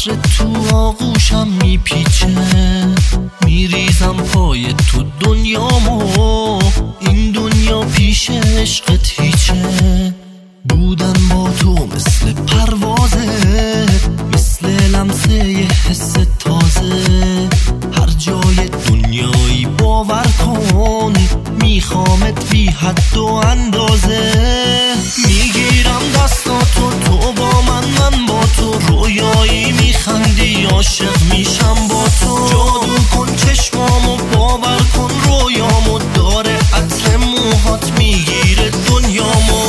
عطر تو آغوشم میپیچه، میریزم پای تو دنیامو، این دنیا پیش عشقت هیچه. بودن با تو مثل پروازه، مثل لمسه یه حس تازه. هر جای دنیایی باور کن، میخوامت بی حد و اندازه. میگیرم دستاتو تو با من با تو، رویایی میخندی عاشق میشم با تو. جادو کن چشمامو باور کن، رویامو داره عطر موهات میگیره دنیامو.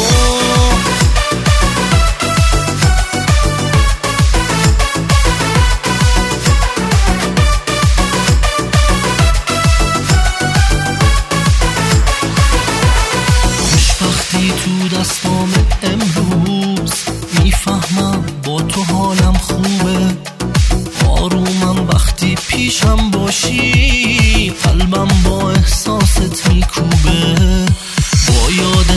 خوشبختی تو دستام امروز، میفهمم با تو حالم خوبه. آرومم وقتی پیشم باشی، قلبم با احساست میکوبه. با یاد